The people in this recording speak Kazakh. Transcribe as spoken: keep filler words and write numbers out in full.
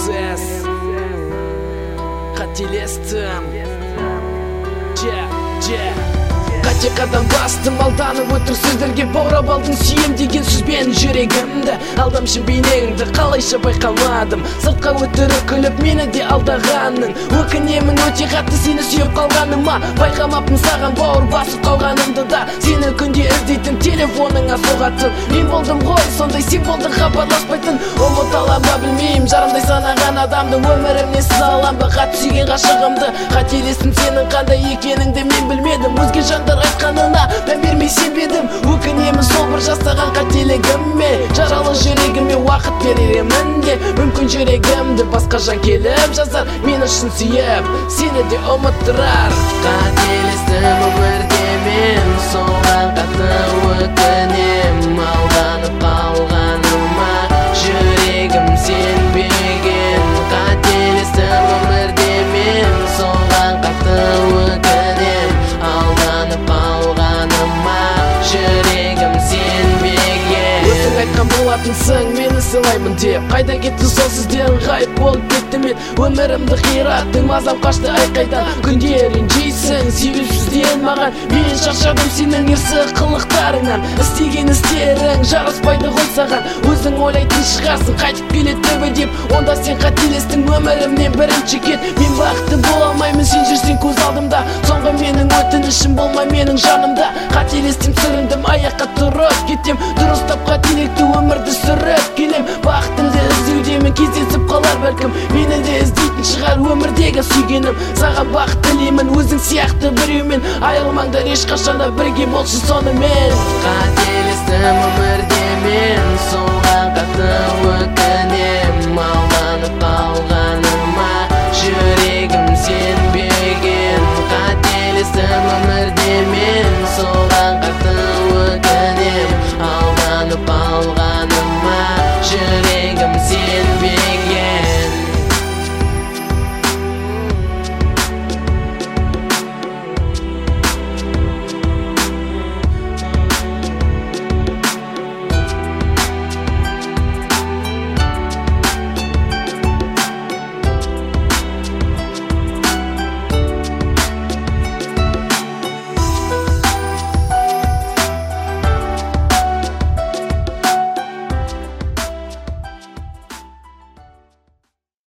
Ses Қателестім Je, je Қате қадам бастым, алданып өтір сөздерге баурап алдың сүйем деген сөзбен жүрегімді. Алдамшы бейнеңді қалайша байқамадым, сыртқа өтірік күліп мені де алдағаның. Өкінемін өте қатты сені сүйіп қалғаныма, байқамаппын саған бауыр басып қалғанымды да. Сені күнде іздейтін телефоныңа соғатын мен болдым ғой, сондай сен болдың хабарласпайтын. Ұмыта алам ба білмеймін, жарымдай санаған адамды өмірімнен сыз алам ба қатты сүйген ғашығымды. Қателестім, сенің қандай екеніңді мен білмедім, өзге жандар айтқанына мән бермей сенбедім. Өкінемін сол бір жасаған қателігіме, жаралы жүрегіме уақыт беремін де. Мүмкін жүрегімді басқа жан келіп жазар, мен үшін сүйіп сені де ұмыттырар. Қателестім өмірде мен, соған қатты өкінем. Алданып қалғаныма жүрегім сенбеген. Қателестім өмірде мен, соған қатты өкінем. Алданып қалғаныма жүрегім сенбеген. Өзің айтқан болатынсың мені сыйлаймын деп, қайда кетті сол сөздерің, ғайып болып кетті мен. Өмірімді қираттың, мазам қашты айқайдан. Күнде ренжейсің себепсізден маған, мен шаршадым сенің ерсі қылықтарыңнан. Істеген істерің жараспайды ғой саған, өзің ойлайтын шығарсың қайтып келеді төбе деп. Онда сен қателестің, өмірімнен бірінші кет. Мен бақытты бола алмаймын сен жүрсең көз алдымда, соңғы менің өтінішім болмай менің жанымда. Қателестім, сүріндім, аяққа тұрып кетем, дұрыстап қателікті өмірді сүріп келем. Бақытымды іздеудемін, кездесіп қалар бәлкім, мені де іздейтін шығар өмірдегі сүйгенім. Саған бақыт тілеймін, өзің сияқты біреумен айырылмаңдар ешқашанда, бірге болшы сонымен. Қателестім өмірде мен, соған қатты өкінем.